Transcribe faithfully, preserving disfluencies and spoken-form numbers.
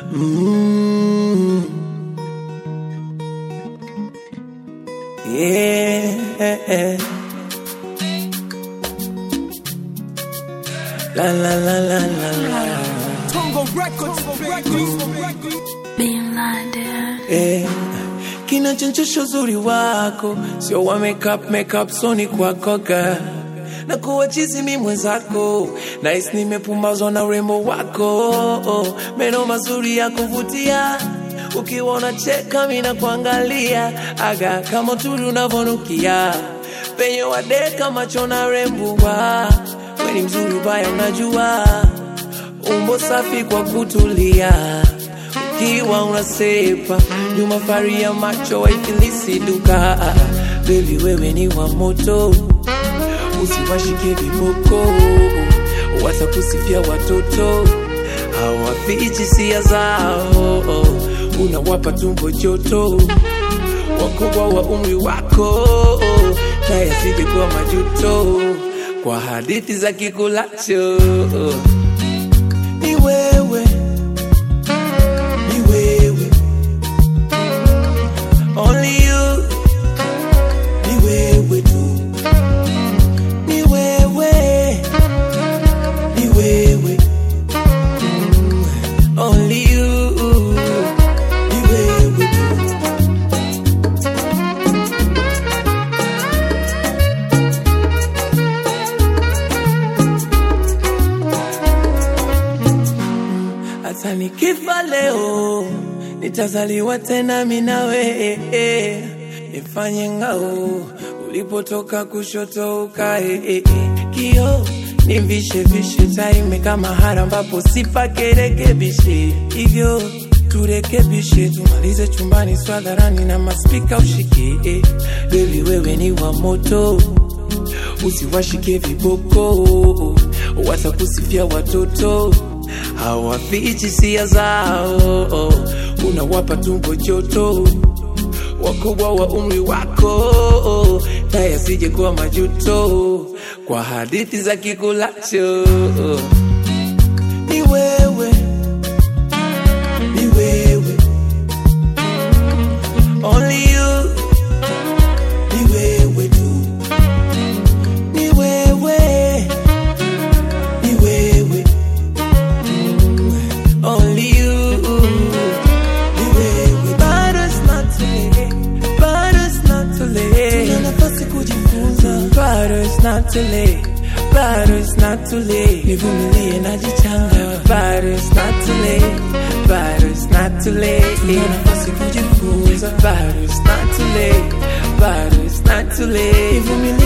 Mm. Yeah. La la la la la la. Tongo Records, Being blinded. Eh, kinachonchosha uzuri wako sio wa makeup makeup soni kwako girl, na kuwa chizi mimi mwenzako nice, nimepumbazwa na urembo wako, meno mazuri ya kuvutia, ukiwa unacheka mimi nakuangalia, aga kama tuli unavonukia, penye wadeka macho na rembuwa, wewe ni mzuri baya unajua, umbo safi kwa kutulia, ukiwa unasepa nyuma fari ya macho waifilisi duka. Baby wewe ni wa moto, usiwashike viboko, watakusifia watoto hawafichi sia zao, unawapa tumbo joto, wakubwa wa umri wako na yasije kuwa majuto kwa hadithi za kikulacho. Ni wewe, ni wewe, only you, ni wewe tu, ni wewe, ni wewe, mm, only you, ni wewe tu. Hata nikifa leo nitazaliwa tena mimi nawe, nifanye ngao ulipotoka kushoto ukae, kio nivishe vishe time kama hara ambapo sifa kerekebishe, hivyo turekebishe, tumalize chumbani swadharani na maspika ushike. Baby wewe ni wa moto, usiwashike viboko, watakusifia watoto hawafichi sia zao, unawapa tumbo joto, wakubwa wa umri wako na yasije kuwa majuto kwa hadithi za kikulacho. Ni wewe, ni wewe, only you, ni wewe tu, ni wewe, ni wewe, only you, ni wewe. Bado it's not too late, bado it's not too late, tuna nafasi kujifunza. Bado it's not too late, bado it's not too late, nivumilie najichanga. Bado it's not too late, bado it's not too late, tuna nafasi kujifunza. Bado it's not too late, bado it's not too late, nivumilie